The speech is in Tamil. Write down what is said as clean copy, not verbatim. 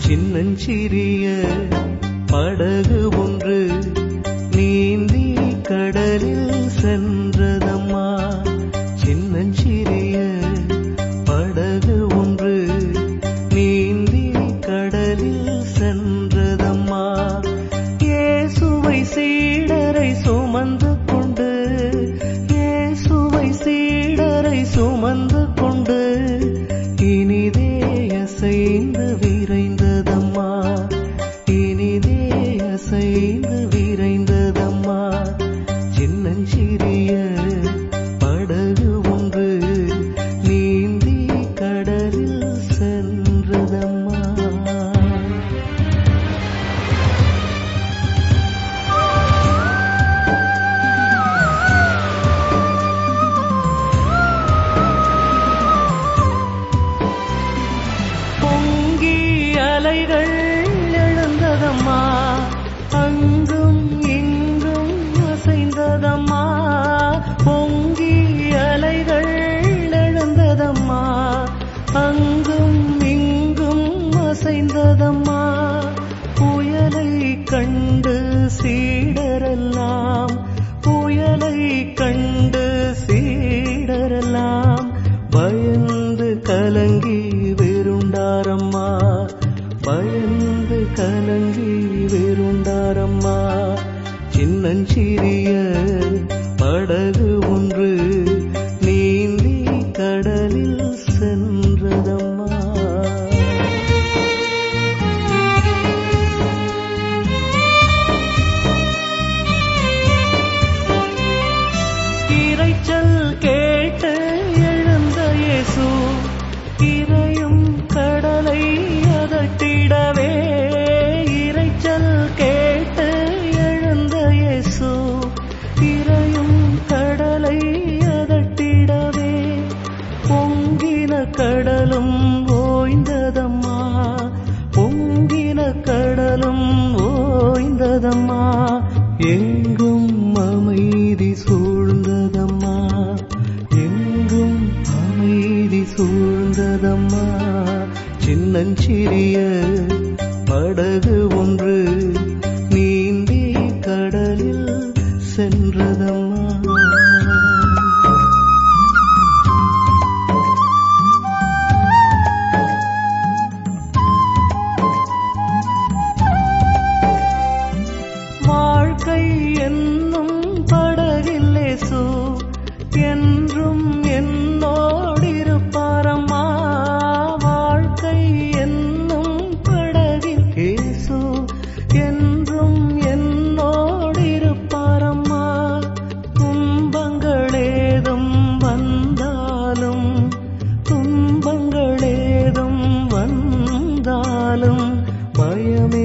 சின்னஞ்சிறிய படகு ஒன்று நீந்தி கடலில் சென்றதம்மா. சின்னஞ்சிறிய படகு ஒன்று நீந்தி கடலில் சென்றதம்மா. இயேசுவை சீடரை சுமந்து கொண்டு, இயேசுவை சீடரை சுமந்து கொண்டு இனிதே அசைந்து விரைந்ததம்மா. இனிதே அசைந்து விரைந்ததம்மா. சின்னஞ்சிறிய படகு ஒன்று நீந்தி கடலில் சென்றதம்மா. பொங்கி அலைகள் எழுந்ததம்மா. அங்கும் இங்கும் அசைந்ததம்மா. பொங்கி அலைகள் எழுந்ததம்மா. அங்கும் இங்கும் அசைந்ததம்மா. புயலை கண்டு சீடரெல்லாம், புயலை கண்டு சீடரெல்லாம் பயந்து கலங்கி வெறுண்டாரம்மா. பயந்து கலங்கி வெறுண்டாரம்மா. சின்னஞ்சிறிய படகு ஒன்று நீந்தி கடலில் சென்றதம்மா. இரைச்சல் கேட்டு எழுந்த இயேசு இரையும் கடலை அதட்டிடவே. இரைச்சல் கேட்டு எழுந்த இயேசு இரையும் கடலை அதட்டிடவே. பொங்கின கடலும் ஓய்ந்ததம்மா. பொங்கின கடலும் ஓய்ந்ததம்மா. எங்கும் அமைதி சூழ்ந்ததம்மா. எங்கும் அமைதி சூழ்ந்ததம்மா. சின்னஞ்சிறிய படகு ஒன்று நீந்தி கடலில் சென்றதம்மா. வாழ்க்கை என்னும் படகில் இயேசு என்றும் என்னோடிருப்பாரம்மா. வாழ்க்கை என்னும் படகில் இயேசு என்றும் என்னோடிருப்பாரம்மா. துன்பங்களேதும் வந்தாலும், துன்பங்களேதும் வந்தாலும் பயமே